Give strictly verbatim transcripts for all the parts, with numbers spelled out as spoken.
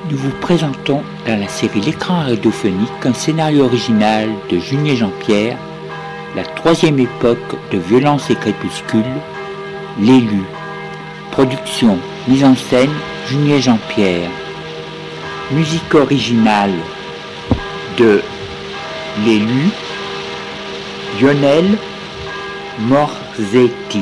Nous vous présentons dans la série L'écran radiophonique un scénario original de Junier Jean-Pierre, la troisième époque de Violence et Crépuscule, L'élu. Production, mise en scène, Junier Jean-Pierre. Musique originale de L'élu, Lionel Morzetti.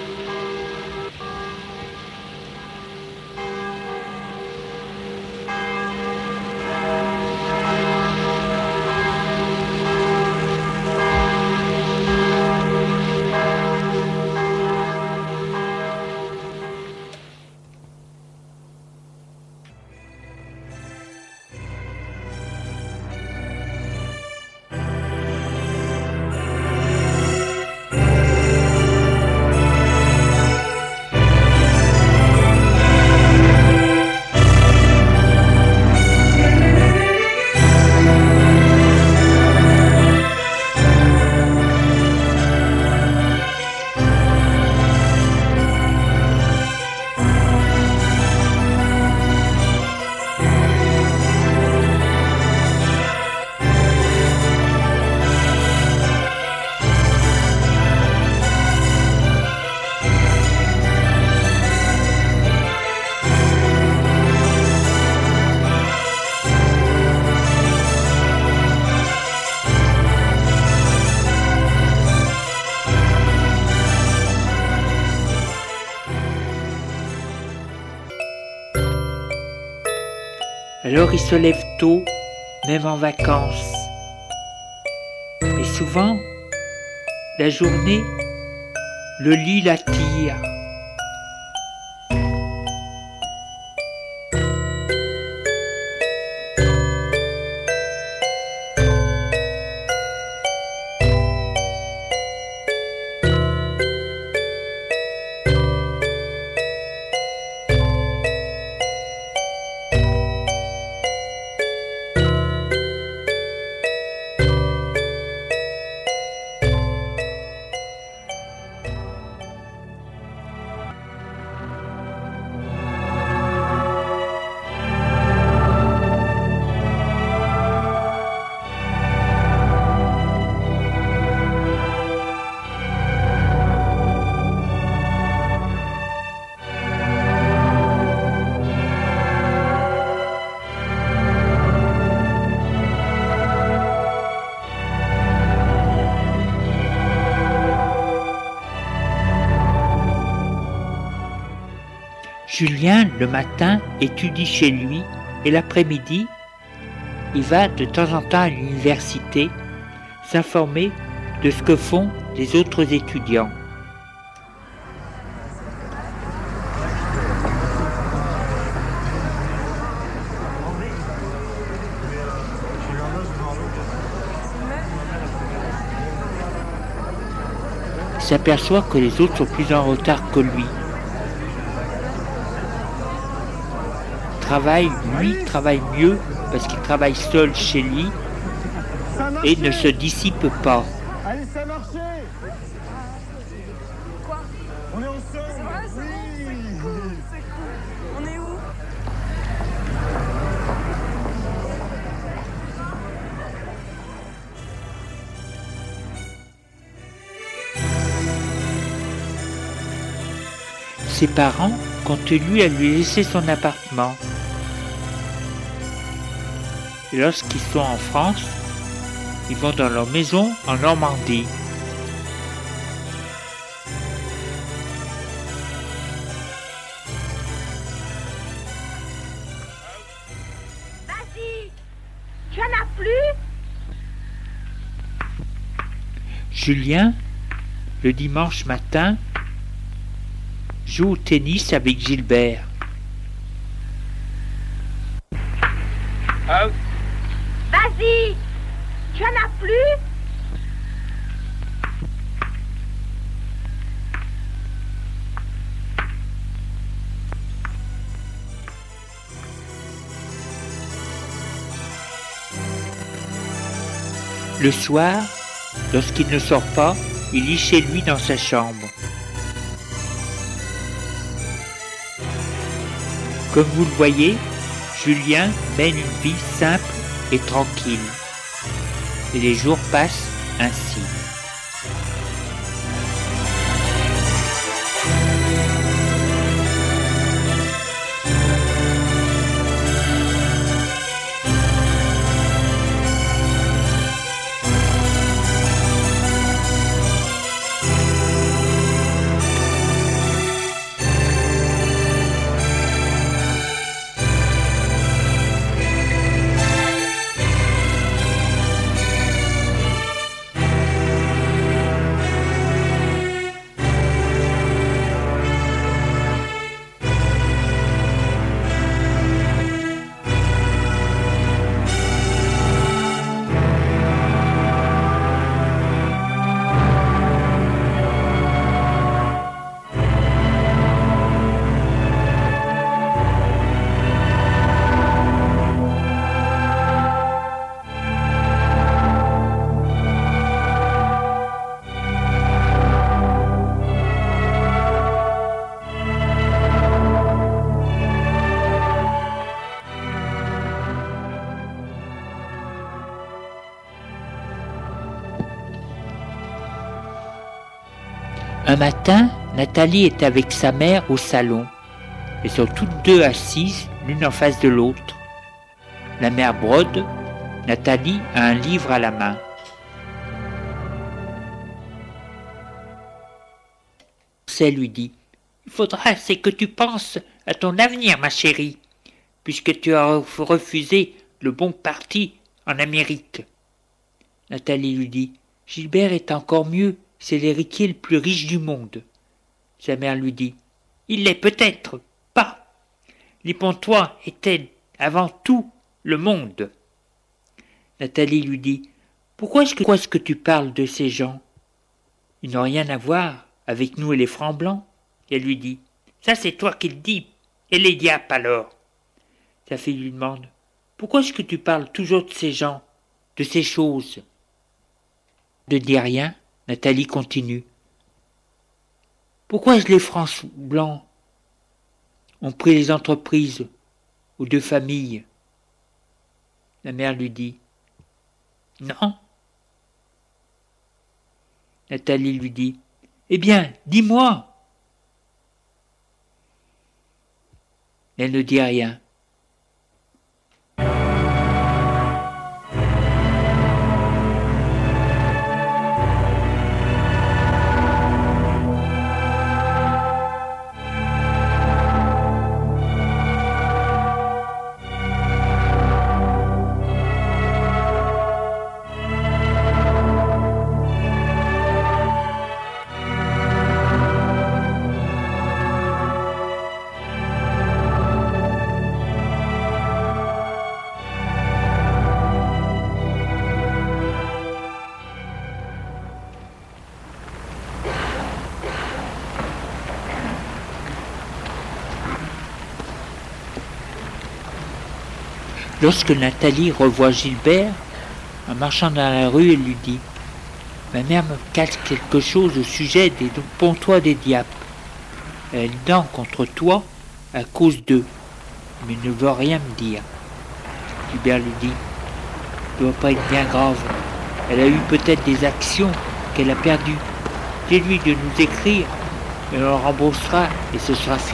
Alors il se lève tôt, même en vacances. Et souvent, la journée, le lit l'attire. Julien, le matin, étudie chez lui et l'après-midi, il va de temps en temps à l'université s'informer de ce que font les autres étudiants. Il s'aperçoit que les autres sont plus en retard que lui. Travaille, lui travaille mieux parce qu'il travaille seul chez lui et ne se dissipe pas. Allez, ça a marché. Quoi? On est ensemble. Ouais, c'est Oui. bon, c'est cool, c'est cool. On est où? Ses parents comptent lui à lui laisser son appartement. Et lorsqu'ils sont en France, ils vont dans leur maison en Normandie. Vas-y, tu en as plus? Julien, le dimanche matin, joue au tennis avec Gilbert. Out. Vas-y, tu en as plus? Le soir, lorsqu'il ne sort pas, il lit chez lui dans sa chambre. Comme vous le voyez, Julien mène une vie simple et tranquille. Et les jours passent ainsi. Un matin, Nathalie est avec sa mère au salon. Elles sont toutes deux assises, l'une en face de l'autre. La mère brode, Nathalie a un livre à la main. Elle lui dit « Il faudra c'est que tu penses à ton avenir, ma chérie, puisque tu as refusé le bon parti en Amérique. » Nathalie lui dit « Gilbert est encore mieux. C'est l'héritier le plus riche du monde. » Sa mère lui dit « Il l'est peut-être pas. Les Pontois étaient avant tout le monde. » Nathalie lui dit « Pourquoi est-ce que, pourquoi est-ce que tu parles de ces gens? Ils n'ont rien à voir avec nous et les francs blancs. » Et elle lui dit « Ça c'est toi qui le dis. Et les diables alors ?» Sa fille lui demande « Pourquoi est-ce que tu parles toujours de ces gens, de ces choses ?» Ne dis rien. Nathalie continue. « Pourquoi est-ce que les francs blancs ont pris les entreprises aux deux familles ?» La mère lui dit « Non. » Nathalie lui dit « Eh bien, dis-moi !» Elle ne dit rien. Lorsque Nathalie revoit Gilbert, en marchant dans la rue, elle lui dit « Ma mère me cache quelque chose au sujet des Pontois des diables. Elle est dent contre toi à cause d'eux, mais ne veut rien me dire. » Gilbert lui dit « Ça doit pas être bien grave. Elle a eu peut-être des actions qu'elle a perdues. Dis-lui de nous écrire, et on le remboursera et ce sera fini. »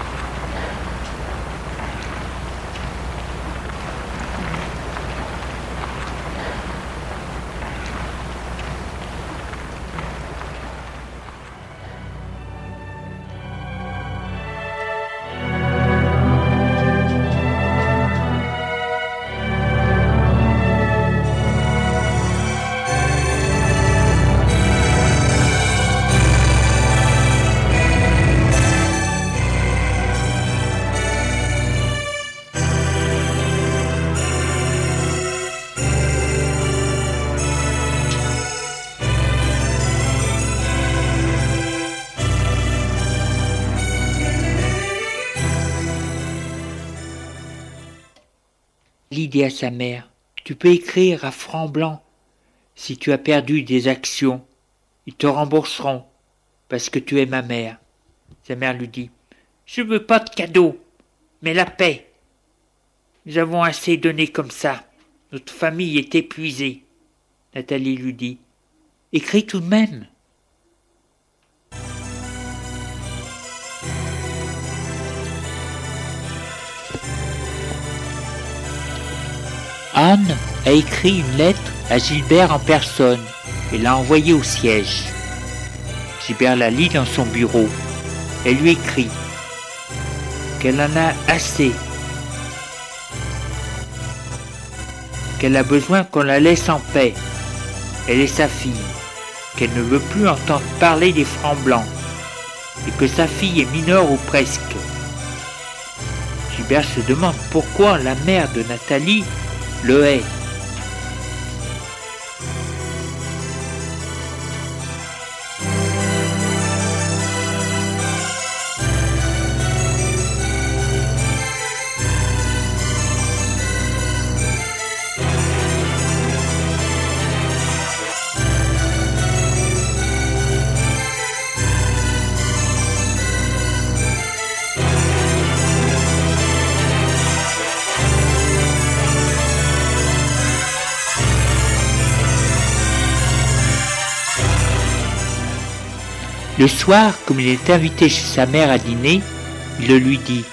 Nathalie dit à sa mère « Tu peux écrire à francs blancs si tu as perdu des actions. Ils te rembourseront parce que tu es ma mère. » Sa mère lui dit « Je veux pas de cadeau, mais la paix. » Nous avons assez donné comme ça. Notre famille est épuisée. Nathalie lui dit. Écris tout de même. Anne a écrit une lettre à Gilbert en personne et l'a envoyée au siège. Gilbert la lit dans son bureau. Elle lui écrit qu'elle en a assez, qu'elle a besoin qu'on la laisse en paix. Elle est sa fille, qu'elle ne veut plus entendre parler des francs blancs et que sa fille est mineure ou presque. Gilbert se demande pourquoi la mère de Nathalie le hait. Le soir, comme il est invité chez sa mère à dîner, il le lui dit.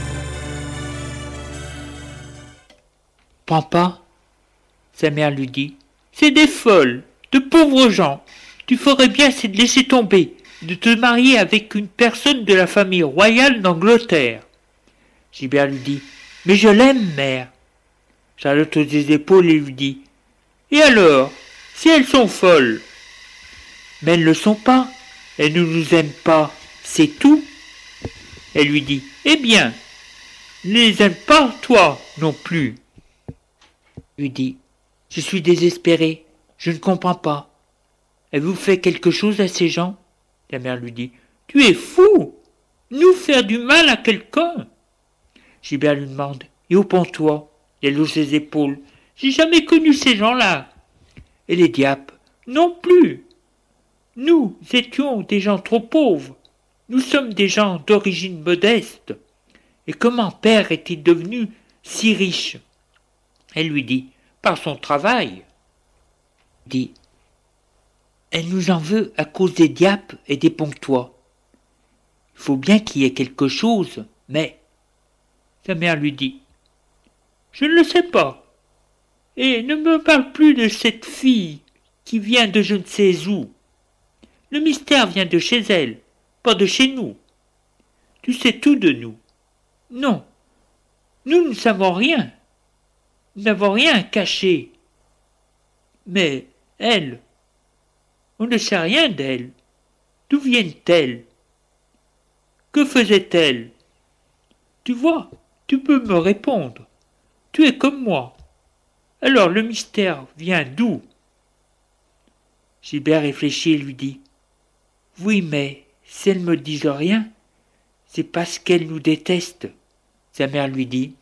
« Papa ?» Sa mère lui dit. « C'est des folles, de pauvres gens. Tu ferais bien, c'est de laisser tomber, de te marier avec une personne de la famille royale d'Angleterre. » Gilbert lui dit. « Mais je l'aime, mère. » Charlotte hausse les épaules et lui dit. « Et alors, si elles sont folles ?»« Mais elles ne le sont pas. Elle ne nous aime pas, c'est tout. » Elle lui dit. « Eh bien, ne les aime pas, toi non plus. » Lui dit. « Je suis désespéré, je ne comprends pas. Avez-vous fait quelque chose à ces gens ?» La mère lui dit. « Tu es fou. Nous faire du mal à quelqu'un ?» Gilbert lui demande. « Et où penses-toi ?» Elle hausse les épaules. « J'ai jamais connu ces gens-là. » Et les diables. « Non plus. Nous étions des gens trop pauvres. Nous sommes des gens d'origine modeste. Et comment père est-il devenu si riche ?» Elle lui dit. « Par son travail. » Il dit. « Elle nous en veut à cause des diapes et des ponctois. Il faut bien qu'il y ait quelque chose, mais... » Sa mère lui dit. « Je ne le sais pas. Et ne me parle plus de cette fille qui vient de je ne sais où. Le mystère vient de chez elle, pas de chez nous. Tu sais tout de nous. Non, nous ne savons rien. Nous n'avons rien caché. Mais elle, on ne sait rien d'elle. D'où viennent-elles? Que faisait-elle? Tu vois, tu peux me répondre. Tu es comme moi. Alors le mystère vient d'où? » Gilbert réfléchit et lui dit. « Oui, mais si elles ne me disent rien, c'est parce qu'elles nous détestent. » Sa mère lui dit.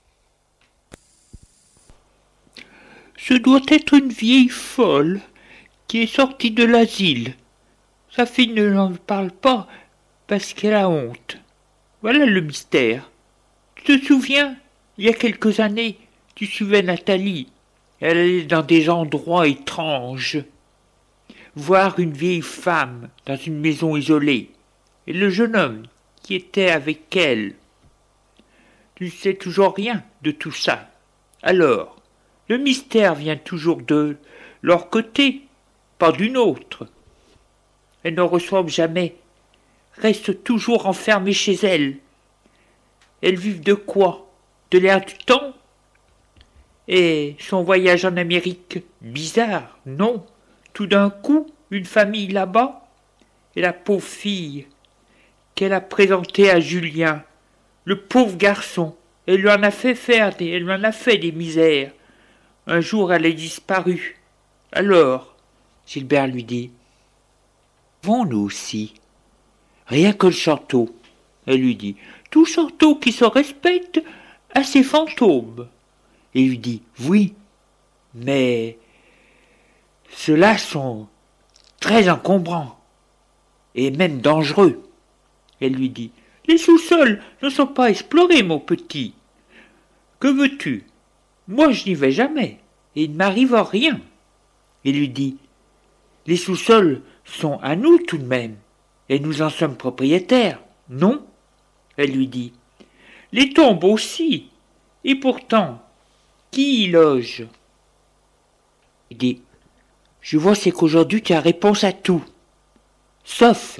« Ce doit être une vieille folle qui est sortie de l'asile. Sa fille ne l'en parle pas parce qu'elle a honte. Voilà le mystère. Tu te souviens, il y a quelques années, tu suivais Nathalie. Elle allait dans des endroits étranges. Voir une vieille femme dans une maison isolée, et le jeune homme qui était avec elle. Tu ne sais toujours rien de tout ça. Alors, le mystère vient toujours de leur côté, pas d'une autre. Elles ne reçoivent jamais, restent toujours enfermées chez elles. Elles vivent de quoi? De l'air du temps? Et son voyage en Amérique, bizarre, non? Tout d'un coup, une famille là-bas, et la pauvre fille qu'elle a présentée à Julien, le pauvre garçon, elle lui en a fait faire des, elle lui en a fait des misères. Un jour, elle est disparue. Alors, Gilbert lui dit, « Vont nous aussi, rien que le château. » Elle lui dit, « Tout château qui se respecte a ses fantômes. » Et lui dit, « Oui, mais... ceux-là sont très encombrants et même dangereux. » Elle lui dit, « Les sous-sols ne sont pas explorés, mon petit. Que veux-tu? Moi je n'y vais jamais, et il ne m'arrive rien. Il lui dit, les sous-sols sont à nous tout de même, et nous en sommes propriétaires, non? Elle lui dit, les tombes aussi, et pourtant, qui y loge? Il dit, je vois c'est qu'aujourd'hui tu as réponse à tout, sauf,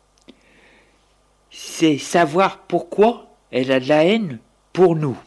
c'est savoir pourquoi elle a de la haine pour nous.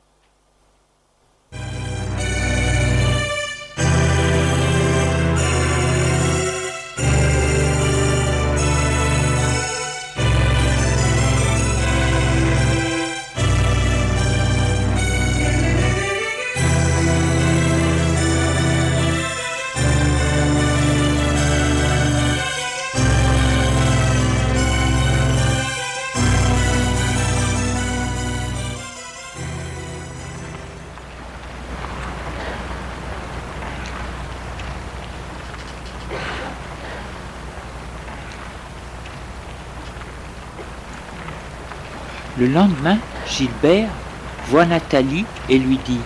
Le lendemain, Gilbert voit Nathalie et lui dit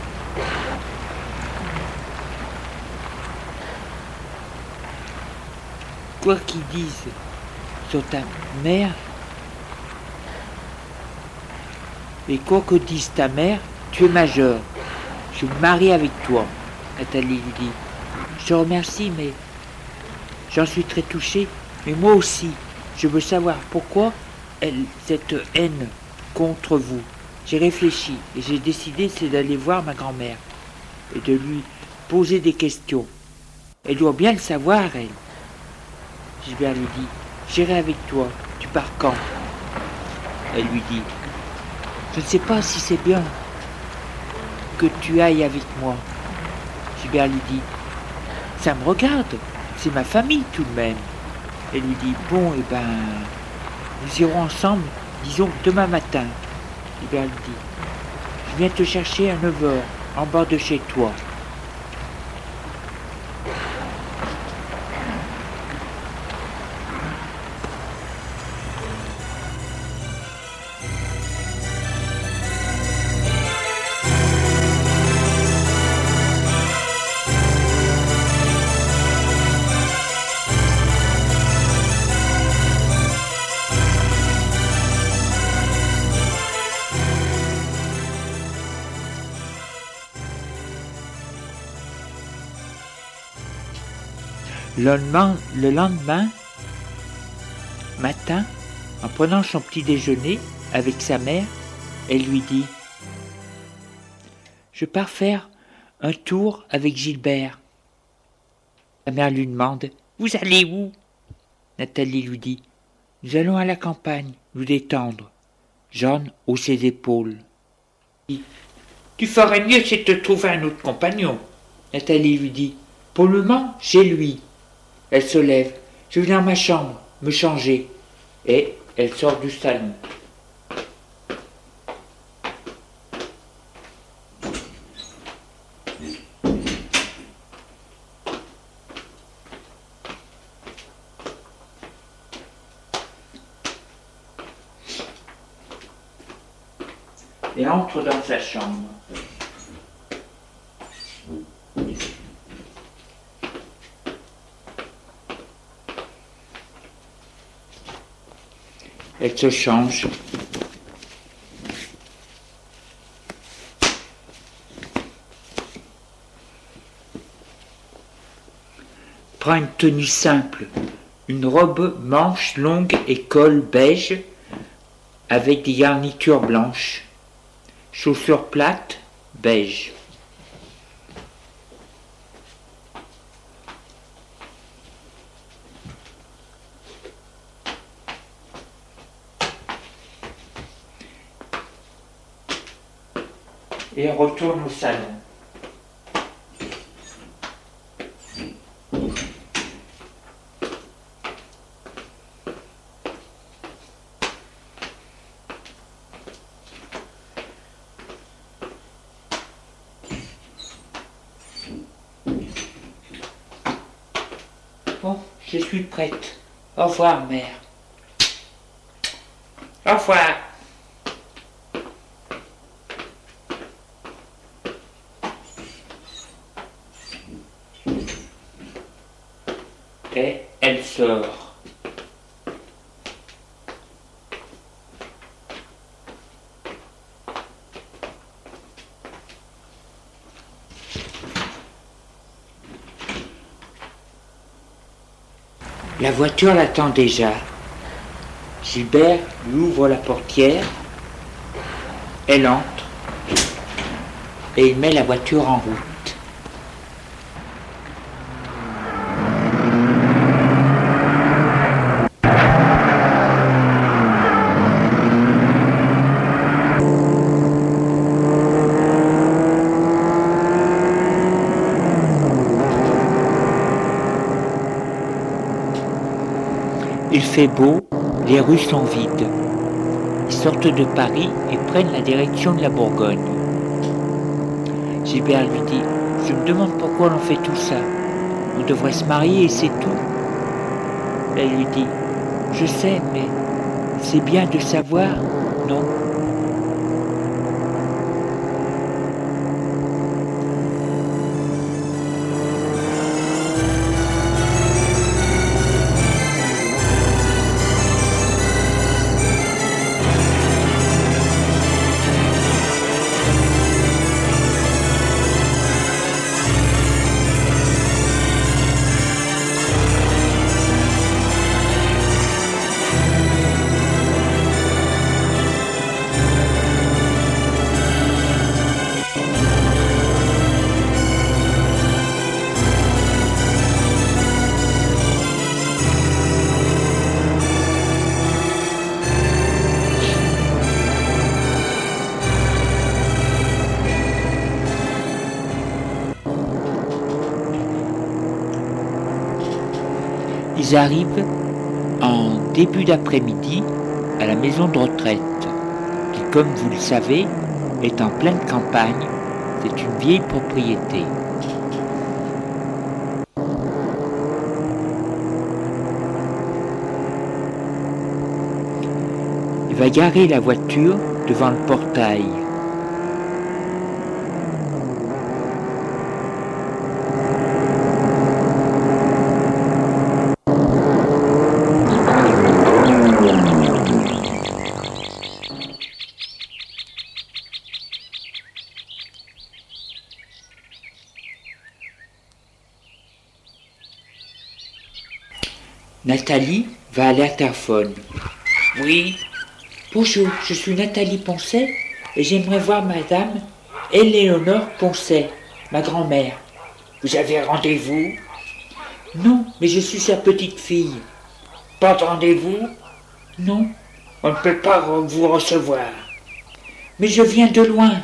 « Quoi qu'ils disent sur ta mère, et quoi que dise ta mère, tu es majeur. Je me marie avec toi. » Nathalie lui dit « Je te remercie, mais j'en suis très touchée, mais moi aussi, je veux savoir pourquoi elle, cette haine contre vous. J'ai réfléchi et j'ai décidé c'est d'aller voir ma grand-mère et de lui poser des questions. Elle doit bien le savoir, elle. » Gilbert lui dit, j'irai avec toi, tu pars quand? Elle lui dit, je ne sais pas si c'est bien que tu ailles avec moi. Gilbert lui dit, ça me regarde, c'est ma famille tout de même. Elle lui dit, bon, eh ben, nous irons ensemble, disons demain matin. Gilbert lui dit, je viens te chercher à neuf heures, en bas de chez toi. Le lendemain, le lendemain matin, en prenant son petit déjeuner avec sa mère, elle lui dit « Je pars faire un tour avec Gilbert. » Sa mère lui demande « Vous allez où ?» Nathalie lui dit « Nous allons à la campagne, nous détendre. » Jeanne hausse ses épaules. « Tu ferais mieux si tu te trouvais un autre compagnon. » Nathalie lui dit « Pour le moment, j'ai lui. » Elle se lève. « Je vais dans ma chambre, me changer. » Et elle sort du salon. Et entre dans sa chambre. Elle se change. Prend une tenue simple, une robe manche longue et col beige avec des garnitures blanches, chaussures plates beige. Et retourne au salon. Bon, je suis prête. Au revoir, mère. Au revoir. sort. La voiture l'attend déjà. Gilbert lui ouvre la portière, elle entre et il met la voiture en route. Il fait beau, les rues sont vides. Ils sortent de Paris et prennent la direction de la Bourgogne. Gilbert lui dit « Je me demande pourquoi l'on fait tout ça. On devrait se marier et c'est tout. » Elle lui dit « Je sais, mais c'est bien de savoir, non ?» Ils arrivent en début d'après-midi à la maison de retraite, qui, comme vous le savez, est en pleine campagne. C'est une vieille propriété. Il va garer la voiture devant le portail. Nathalie va à l'interphone. Oui. Bonjour, je suis Nathalie Poncet et j'aimerais voir Madame Éléonore Poncet, ma grand-mère. Vous avez rendez-vous? Non, mais je suis sa petite fille. Pas de rendez-vous? Non, on ne peut pas vous recevoir. Mais je viens de loin.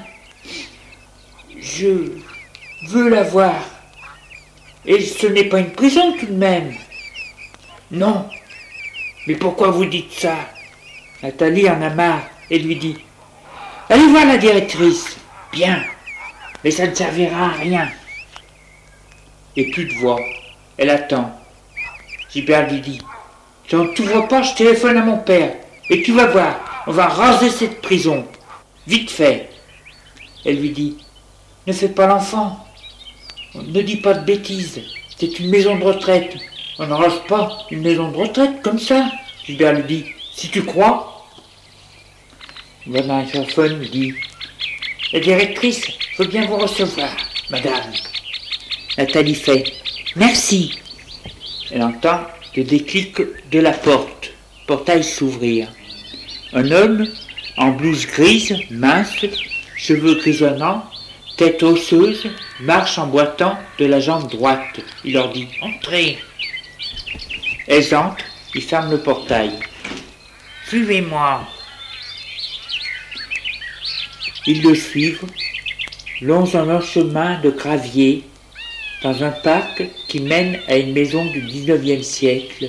Je veux la voir. Et ce n'est pas une prison tout de même. Non. Mais pourquoi vous dites ça? Nathalie en a marre et lui dit « Allez voir la directrice. » Bien, mais ça ne servira à rien. Et plus de voix. Elle attend. Gilbert lui dit « Si on ne t'ouvre pas, je téléphone à mon père. Et tu vas voir, on va raser cette prison. Vite fait. » Elle lui dit « Ne fais pas l'enfant. Ne dis pas de bêtises. C'est une maison de retraite. On ne rase pas une maison de retraite comme ça. » Gilbert lui dit « Si tu crois. » Madame Interphone lui dit « La directrice veut bien vous recevoir, madame. » Nathalie fait « Merci. » Elle entend le déclic de la porte. Le portail s'ouvrir. Un homme en blouse grise, mince, cheveux grisonnants, tête osseuse, marche en boitant de la jambe droite. Il leur dit « Entrez. » Elles entrent, il ferme le portail. « Suivez-moi. » Ils le suivent, longe un chemin de gravier, dans un parc qui mène à une maison du dix-neuvième siècle.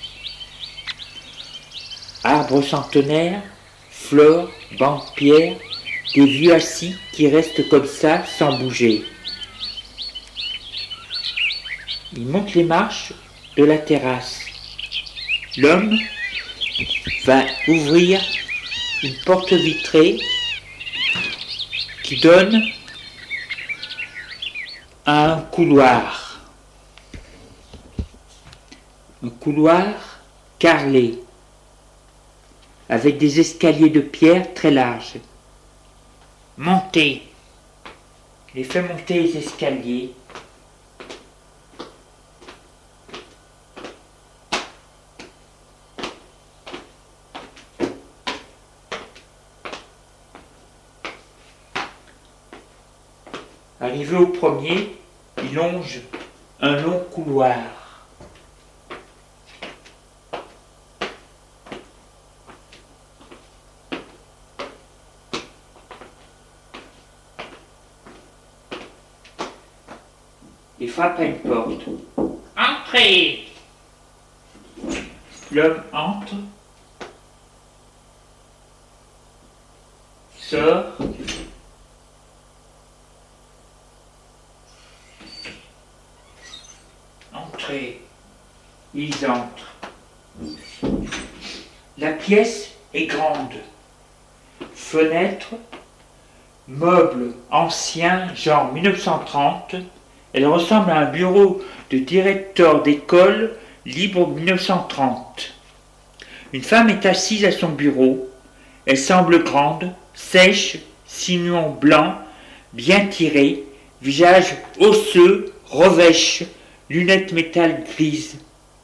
Arbres centenaires, fleurs, bancs de pierre, des vieux assis qui restent comme ça sans bouger. Ils montent les marches de la terrasse. L'homme va ouvrir une porte vitrée qui donne à un couloir. Un couloir carrelé, avec des escaliers de pierre très larges. Montez. Il fait monter les escaliers. Arrivé au premier, il longe un long couloir. Il frappe à une porte. Entrez! L'homme entre, sort, entrez, ils entrent. La pièce est grande. Fenêtre, meubles anciens, genre mille neuf cent trente. Elle ressemble à un bureau de directeur d'école libre mille neuf cent trente. Une femme est assise à son bureau. Elle semble grande, sèche, sillon blanc, bien tiré, visage osseux, revêche, lunettes métal grises.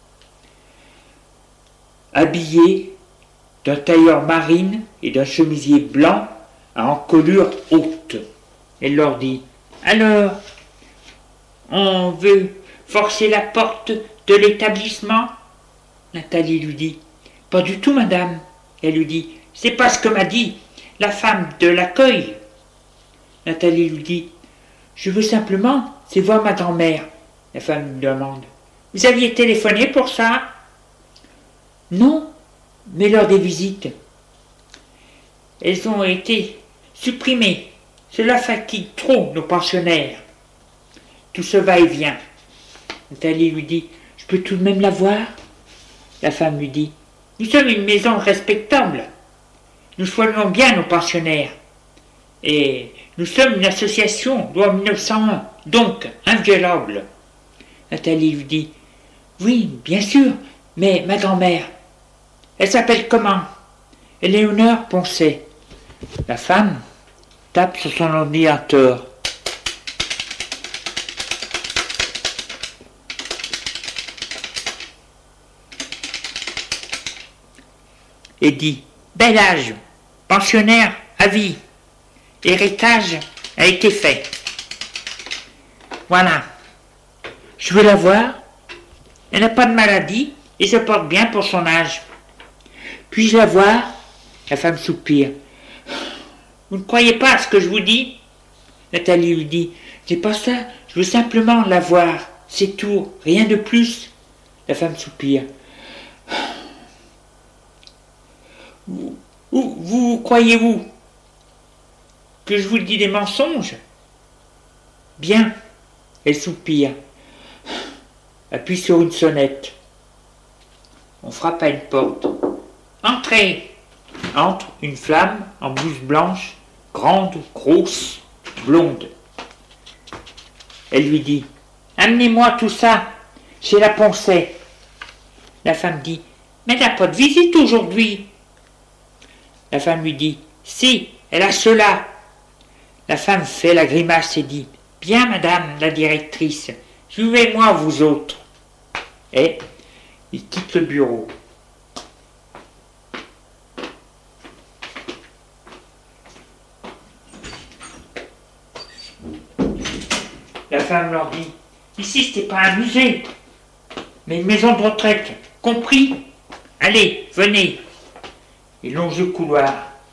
Habillée d'un tailleur marine et d'un chemisier blanc à encolure haute. Elle leur dit « Alors, on veut forcer la porte de l'établissement ?» Nathalie lui dit « Pas du tout, madame. » Elle lui dit « C'est pas ce que m'a dit la femme de l'accueil. » Nathalie lui dit « Je veux simplement, c'est voir ma grand-mère. » La femme lui demande « Vous aviez téléphoné pour ça ?»« Non, mais lors des visites. Elles ont été supprimées. Cela fatigue trop nos pensionnaires. » Tout ce va-et-vient. Nathalie lui dit « Je peux tout de même la voir ?» La femme lui dit « Nous sommes une maison respectable. Nous soignons bien nos pensionnaires. Et nous sommes une association, loi mille neuf cent un, donc inviolable. » Nathalie lui dit « Oui, bien sûr, mais ma grand-mère, elle s'appelle comment ?»« Éléonore Poncet. » La femme tape sur son ordinateur. Et dit « Bel âge, pensionnaire à vie, héritage a été fait. Voilà, je veux la voir, elle n'a pas de maladie et se porte bien pour son âge. Puis-je la voir ?» La femme soupire. « Vous ne croyez pas à ce que je vous dis ?» Nathalie lui dit « C'est pas ça, je veux simplement la voir, c'est tout, rien de plus. » La femme soupire. Vous, vous, vous croyez-vous que je vous dis des mensonges? Bien. Elle soupire. Appuie sur une sonnette. On frappe à une porte. Entrez. Entre une femme en blouse blanche, grande, grosse, blonde. Elle lui dit « Amenez-moi tout ça chez la Poncet. » La femme dit « Mais elle n'a pas de visite aujourd'hui. » La femme lui dit « Si, elle a cela. » La femme fait la grimace et dit « Bien, madame la directrice, suivez-moi, vous autres. » Et il quitte le bureau. La femme leur dit « Ici, ce n'est pas un musée, mais une maison de retraite. Compris? Allez, venez. » Il longe le couloir.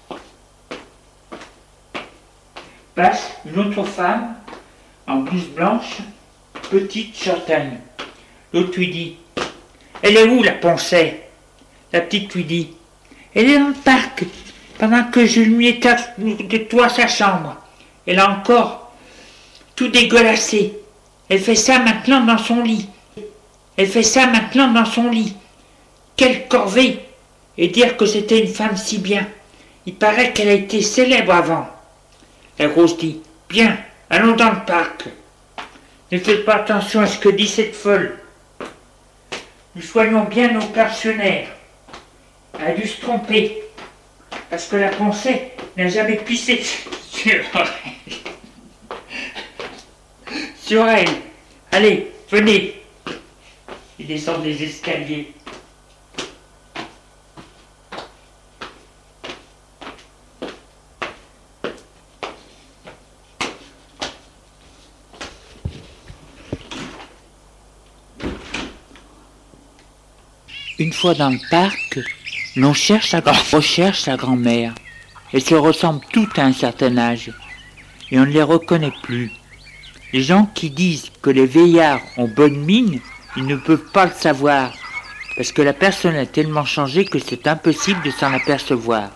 Passe une autre femme en blouse blanche, petite châtaigne. L'autre lui dit « Elle est où, la Poncet ?» La petite lui dit « Elle est dans le parc, pendant que je lui nettoie sa chambre. Elle a encore tout dégueulassé. Elle fait ça maintenant dans son lit. Elle fait ça maintenant dans son lit. Quelle corvée! Et dire que c'était une femme si bien. Il paraît qu'elle a été célèbre avant. » La grosse dit « Bien, allons dans le parc. Ne faites pas attention à ce que dit cette folle. » nous soignons bien nos pensionnaires. Elle a dû se tromper, parce que la pensée n'a jamais pissé sur elle. Sur elle. Allez, venez. Ils descendent les escaliers. Une fois dans le parc, l'on cherche la grand- recherche sa grand-mère. Elles se ressemblent toutes à un certain âge, et on ne les reconnaît plus. Les gens qui disent que les vieillards ont bonne mine, ils ne peuvent pas le savoir, parce que la personne a tellement changé que c'est impossible de s'en apercevoir.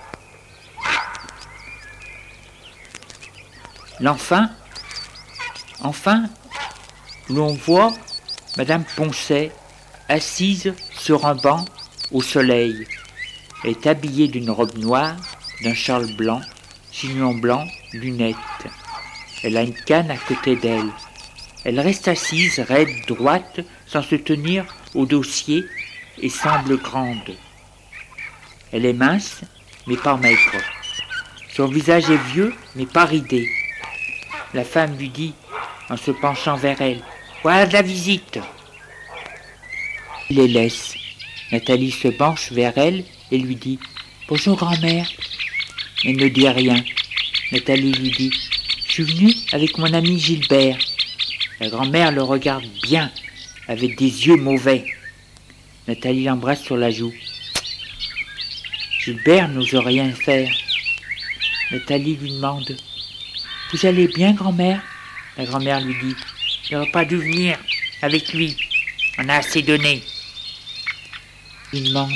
L'enfin, enfin, l'on voit Madame Poncet assise sur un banc au soleil. Elle est habillée d'une robe noire, d'un châle blanc, chignon blanc, lunettes. Elle a une canne à côté d'elle. Elle reste assise, raide, droite, sans se tenir au dossier et semble grande. Elle est mince, mais pas maigre. Son visage est vieux, mais pas ridé. La femme lui dit, en se penchant vers elle, « Voilà de la visite !» Il les laisse. Nathalie se penche vers elle et lui dit « Bonjour grand-mère ». Elle ne dit rien. Nathalie lui dit « Je suis venue avec mon ami Gilbert ». La grand-mère le regarde bien, avec des yeux mauvais. Nathalie l'embrasse sur la joue. Gilbert n'ose rien faire. Nathalie lui demande « Vous allez bien, grand-mère ?» La grand-mère lui dit « J'aurais pas dû venir avec lui, on a assez donné. » Il demande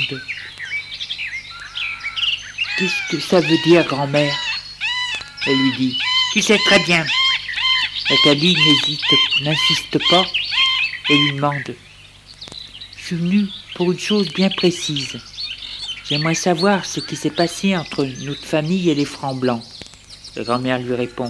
« Qu'est-ce que ça veut dire, grand-mère ?» Elle lui dit « Tu sais très bien. » Nathalie n'hésite, n'insiste pas et lui demande « Je suis venue pour une chose bien précise. J'aimerais savoir ce qui s'est passé entre notre famille et les Francs Blancs. » La grand-mère lui répond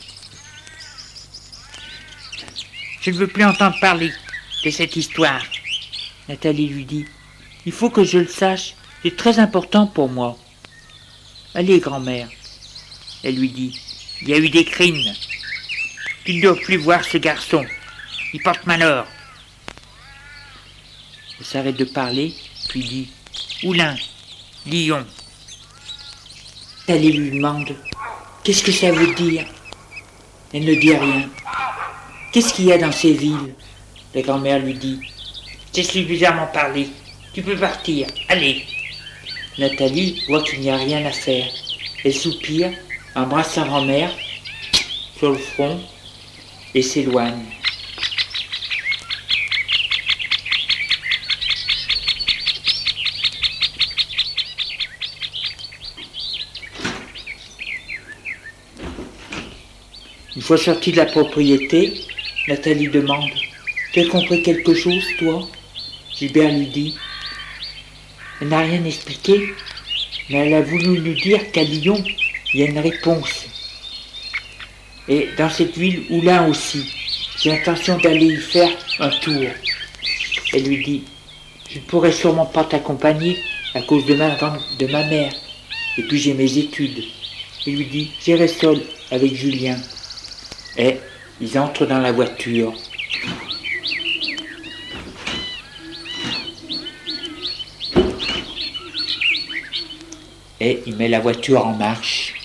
« Je ne veux plus entendre parler de cette histoire. » Nathalie lui dit « Il faut que je le sache, c'est très important pour moi. » « Allez, grand-mère. » Elle lui dit « Il y a eu des crimes. Tu ne dois plus voir ce garçon. Il porte malheur. » Elle s'arrête de parler, puis dit « Oulin, Lyon. » Nathalie lui demande « Qu'est-ce que ça veut dire ?» Elle ne dit rien. « Qu'est-ce qu'il y a dans ces villes ?» La grand-mère lui dit « J'ai suffisamment parlé. Tu peux partir. Allez. » Nathalie voit qu'il n'y a rien à faire. Elle soupire, embrasse sa grand-mère sur le front et s'éloigne. Une fois sortie de la propriété, Nathalie demande « Tu as compris quelque chose, toi ?» Gilbert lui dit « Elle n'a rien expliqué, mais elle a voulu nous dire qu'à Lyon, il y a une réponse. Et dans cette ville, Oulin aussi, j'ai l'intention d'aller y faire un tour. » Elle lui dit « Je ne pourrai sûrement pas t'accompagner à cause de ma, de ma mère, et puis j'ai mes études. » Il lui dit « J'irai seul avec Julien. » Et ils entrent dans la voiture. Et il met la voiture en marche.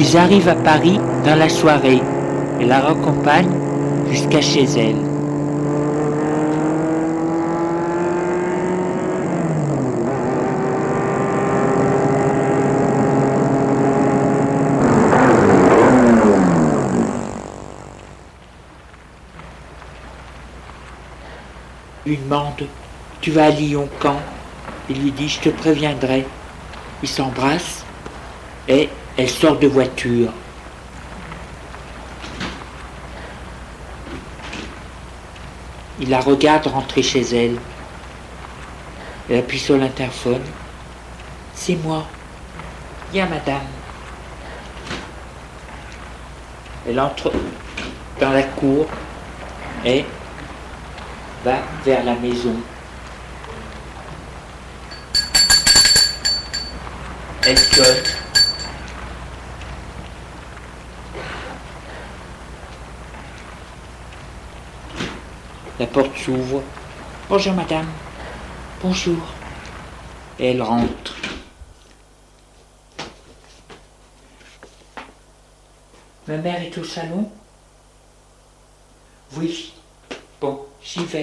Ils arrivent à Paris dans la soirée et la raccompagnent jusqu'à chez elle. Il lui demande « Tu vas à Lyon quand ?» Il lui dit « Je te préviendrai ». Ils s'embrassent et elle sort de voiture. Il la regarde rentrer chez elle. Elle appuie sur l'interphone. « C'est moi. Viens, madame. » Elle entre dans la cour et va vers la maison. Elle sonne. La porte s'ouvre. « Bonjour madame. »« Bonjour. » Et elle rentre. « Ma mère est au salon ?»« Oui. Bon, j'y vais. »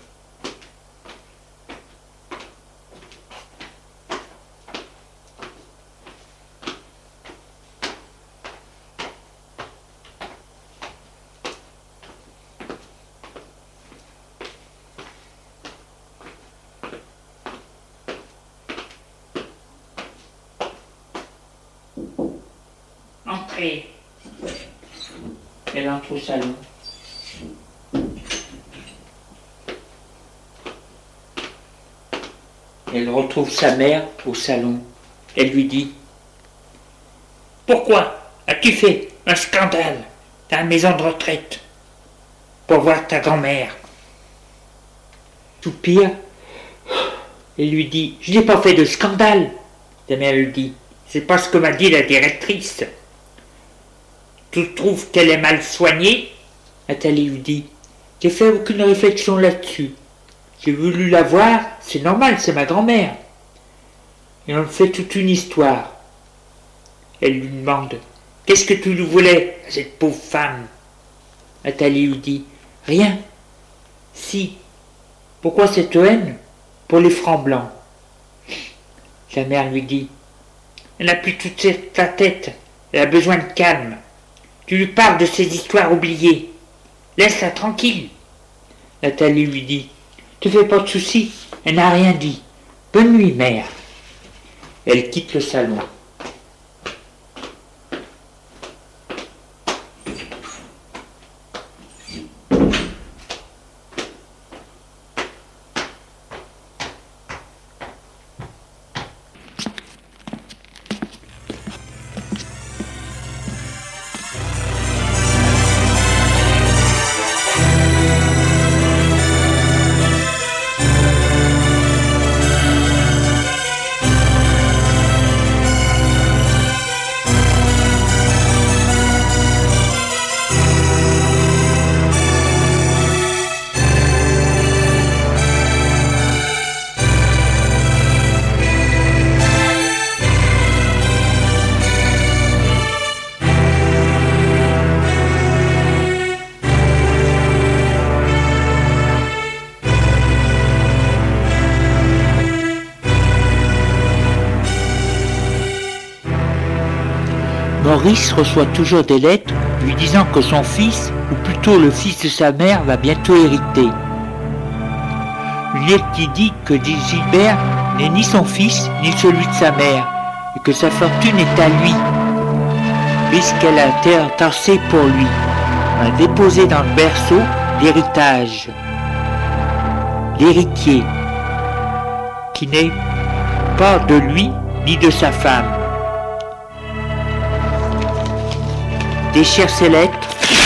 Entrez. Elle entre au salon. Elle retrouve sa mère au salon. Elle lui dit « Pourquoi as-tu fait un scandale dans la maison de retraite pour voir ta grand-mère ?» Soupire et lui dit « Je n'ai pas fait de scandale. » Ta mère lui dit « C'est pas ce que m'a dit la directrice. » Tu trouves qu'elle est mal soignée ? Nathalie lui dit « J'ai fait aucune réflexion là-dessus. J'ai voulu la voir, c'est normal, c'est ma grand-mère. » Et on fait toute une histoire. Elle lui demande « Qu'est-ce que tu lui voulais à cette pauvre femme ?» Nathalie lui dit « Rien. Si. Pourquoi cette haine ? Pour les francs blancs. » La mère lui dit « Elle n'a plus toute sa tête, elle a besoin de calme. Tu lui parles de ces histoires oubliées. Laisse-la tranquille. » Nathalie lui dit « Ne fais pas de soucis, elle n'a rien dit. Bonne nuit, mère. » Elle quitte le salon. Maurice reçoit toujours des lettres lui disant que son fils, ou plutôt le fils de sa mère, va bientôt hériter. Une lettre qui dit que Gilbert n'est ni son fils ni celui de sa mère, et que sa fortune est à lui, puisqu'elle a été entassée pour lui. On a déposé dans le berceau l'héritage, l'héritier, qui n'est pas de lui ni de sa femme. Déchire ses lettres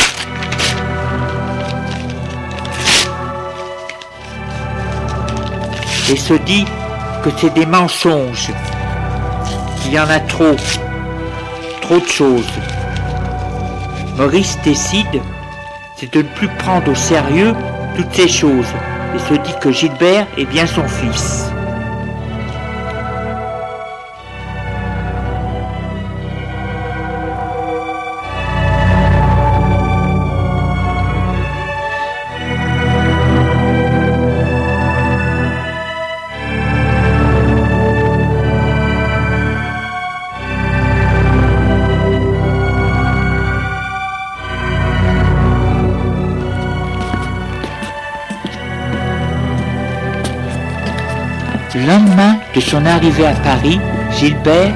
et se dit que c'est des mensonges, qu'il y en a trop, trop de choses. Maurice décide, c'est de ne plus prendre au sérieux toutes ces choses et se dit que Gilbert est bien son fils. Le lendemain de son arrivée à Paris, Gilbert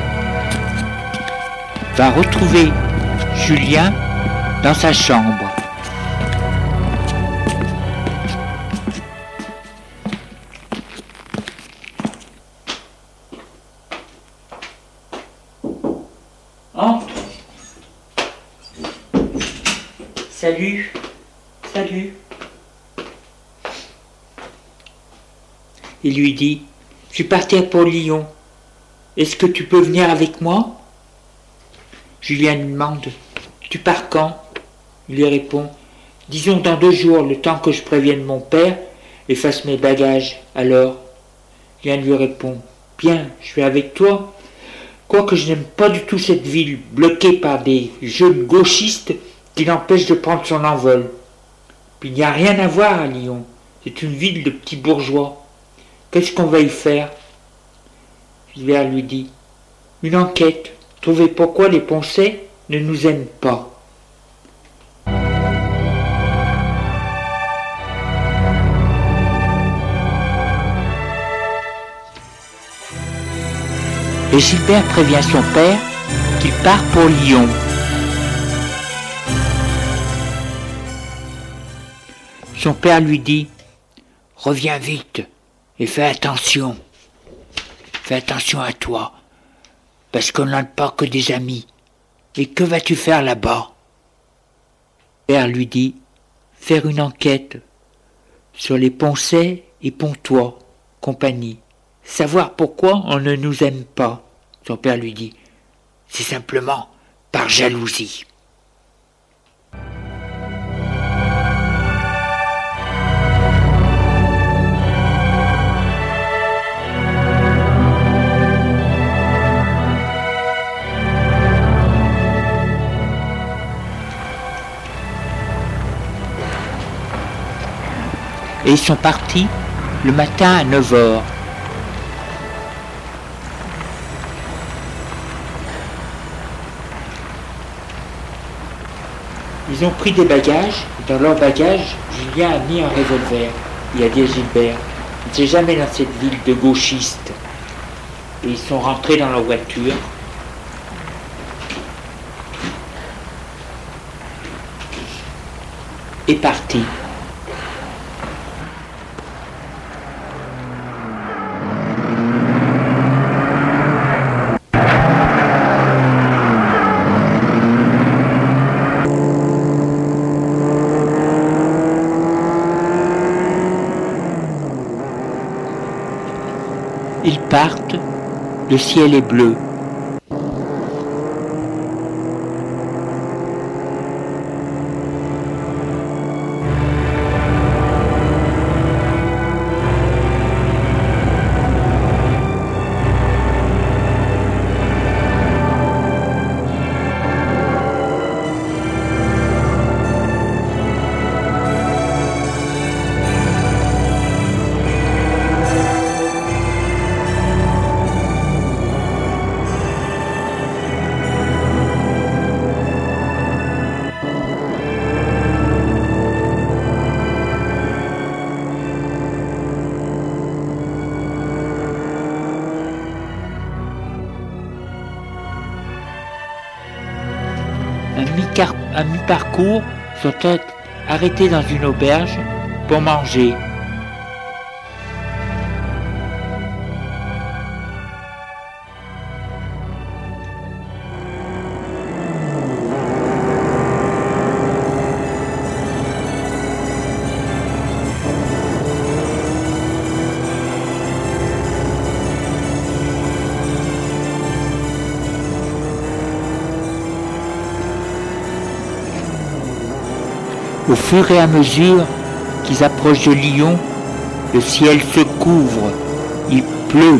va retrouver Julien dans sa chambre. Entre. Salut. Salut. Il lui dit, je vais partir pour Lyon. Est-ce que tu peux venir avec moi? Julien lui demande, tu pars quand? Il lui répond, disons dans deux jours, le temps que je prévienne mon père et fasse mes bagages. Alors, Julien lui répond, bien, je vais avec toi. Quoique je n'aime pas du tout cette ville bloquée par des jeunes gauchistes qui l'empêchent de prendre son envol. Puis il n'y a rien à voir à Lyon. C'est une ville de petits bourgeois. Qu'est-ce qu'on va y faire? Gilbert lui dit, une enquête, trouver pourquoi les Poncets ne nous aiment pas. Et Gilbert prévient son père qu'il part pour Lyon. Son père lui dit, reviens vite et fais attention. Fais attention à toi, parce qu'on n'a pas que des amis. Et que vas-tu faire là-bas? Le père lui dit, faire une enquête sur les Poncets et Pontois, compagnie. Savoir pourquoi on ne nous aime pas. Son père lui dit, c'est simplement par jalousie. Et ils sont partis le matin à neuf heures. Ils ont pris des bagages. Dans leurs bagages, Julien a mis un revolver. Il a dit à Gilbert, ne sais jamais dans cette ville de gauchistes. Et ils sont rentrés dans leur voiture. Et partis. Ils partent, le ciel est bleu. À mi-parcours, sont arrêtés dans une auberge pour manger. Au fur et à mesure qu'ils approchent de Lyon, le ciel se couvre, il pleut.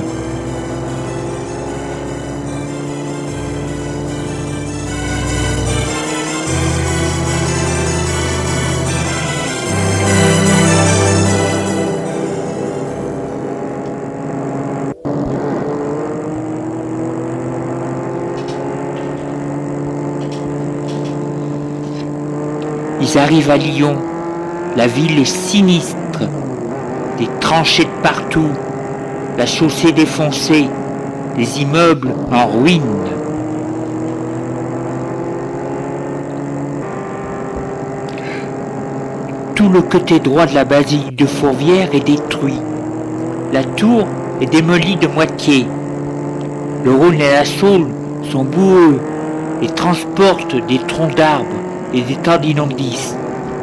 Ils arrivent à Lyon. La ville est sinistre. Des tranchées de partout. la chaussée défoncée, les immeubles en ruine. Tout le côté droit de la basilique de Fourvière est détruit. La tour est démolie de moitié. Le Rhône et la Saône sont boueux et transportent des troncs d'arbres et des tas d'immondices.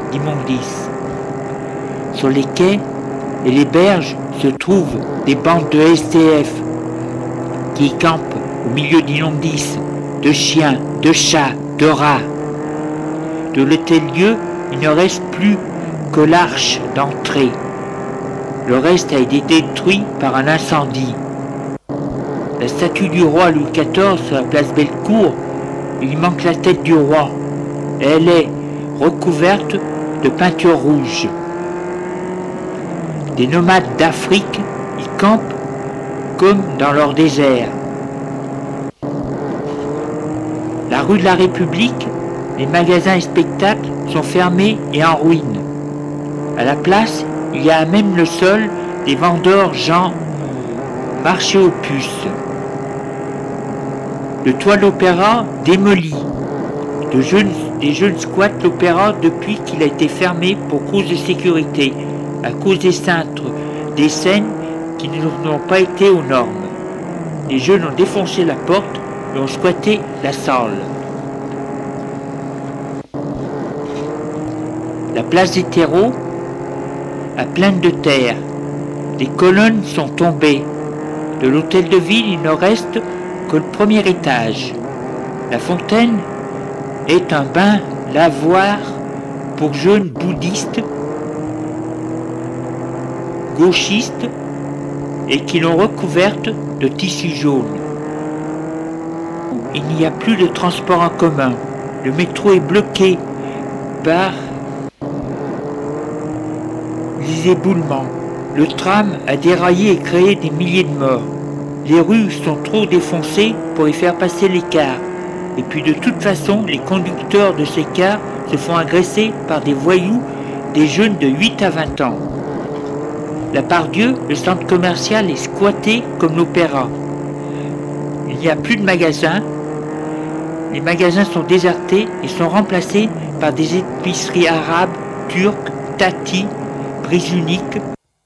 Sur les quais et les berges se trouvent des bandes de S D F qui campent au milieu d'immondices, de chiens, de chats, de rats. De l'hôtel-Dieu, il ne reste plus que l'arche d'entrée. Le reste a été détruit par un incendie. La statue du roi Louis quatorze sur la place Bellecour, il manque la tête du roi. Et elle est recouverte de peinture rouge. Des nomades d'Afrique y campent comme dans leur désert. La rue de la République, les magasins et spectacles sont fermés et en ruine. À la place, il y a à même le sol des vendeurs gens marché aux puces. Le toit de l'opéra démoli. De jeunes, des jeunes squattent l'opéra depuis qu'il a été fermé pour cause de sécurité, à cause des cintres, des scènes qui n'ont pas été aux normes. Les jeunes ont défoncé la porte et ont squatté la salle. La place des terreaux a pleine de terre. Les colonnes sont tombées. De l'hôtel de ville, il ne reste que le premier étage. La fontaine est un bain lavoir pour jeunes bouddhistes, gauchistes et qui l'ont recouverte de tissu jaune. Il n'y a plus de transport en commun. Le métro est bloqué par les éboulements. Le tram a déraillé et créé des milliers de morts. Les rues sont trop défoncées pour y faire passer les cars. Et puis de toute façon, les conducteurs de ces cars se font agresser par des voyous, des jeunes de huit à vingt ans. La Part-Dieu, le centre commercial est squatté comme l'opéra. Il n'y a plus de magasins. Les magasins sont désertés et sont remplacés par des épiceries arabes, turques, Tati, Brise Unique.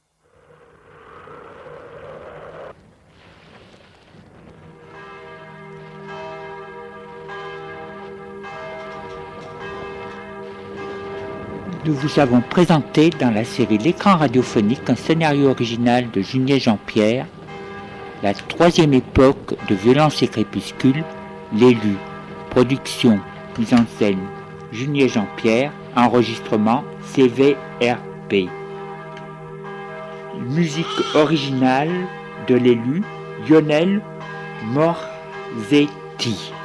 Nous vous avons présenté dans la série L'écran radiophonique un scénario original de Junier Jean-Pierre, la troisième époque de Violence et Crépuscule, l'élu. Production, mise en scène, Junier Jean-Pierre, enregistrement C V R P. Musique originale de l'élu, Lionel Morzetti.